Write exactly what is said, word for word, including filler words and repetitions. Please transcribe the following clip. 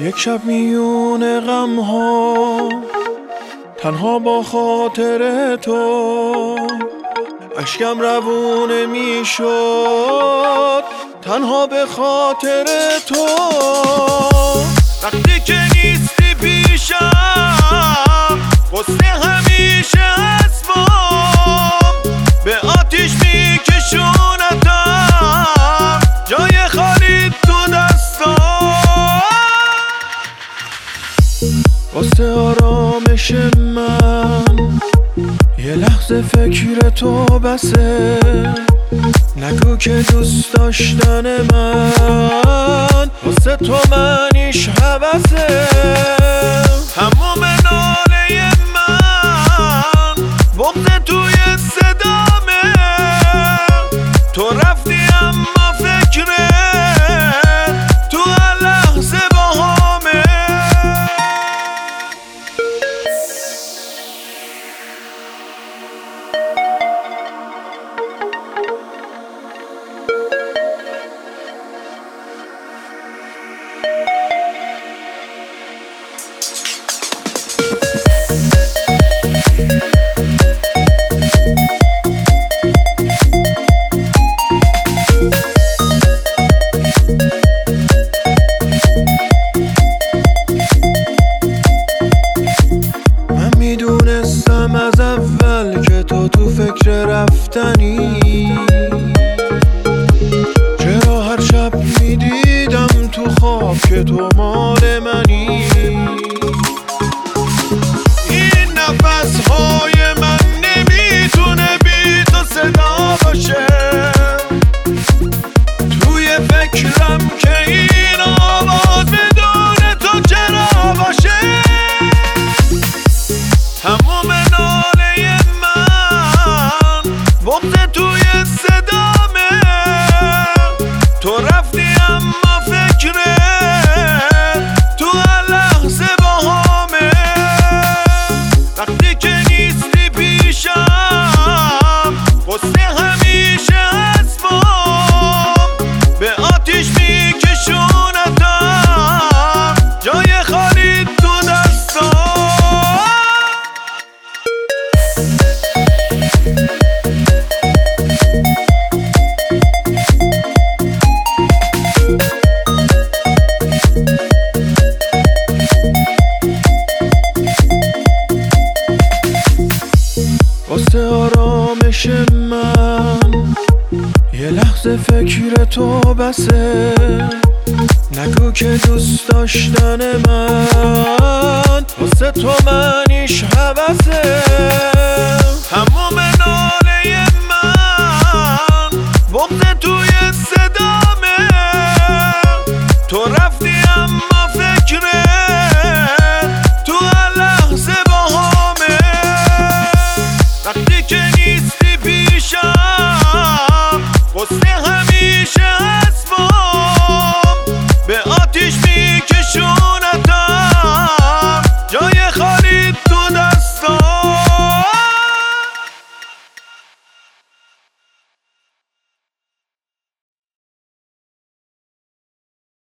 یک شب میون غم ها تنها با خاطر تو اشکم روونه میشد تنها به خاطر تو. وقتی که نیستی پیشم قصه همیشه اسبام به آتیش میکشونتم جای خالی تو دستام. واسه آرامش من یه لحظه فکر تو بسه، نگو که دوست داشتن من واسه تو منیش حوثه. تموم ناله من بغض توی صدامه، تو رفتی اما فکره تو هر لحظه باهامه. میدونستم از اول که تو تو فکر رفتنی، چرا هر شب میدیدم تو خواب که تو مال منی. این نفس های من نمیتونه بی تو صدا باشه، توی فکرم که این آواز بدون تو چرا باشه. تموم ناله من بغض توی صدامه، تو رفتی اما فکره تو هر لحظه باهامه. وقتی که نیستی پیشم قصه همیشه اسبام به آتیش میکشونتم جای خالی تو دستام. واسه آرامش من یه لحظه فکر تو بسه، نگو که دوست داشتن من واسه تو منیش حوثه. تموم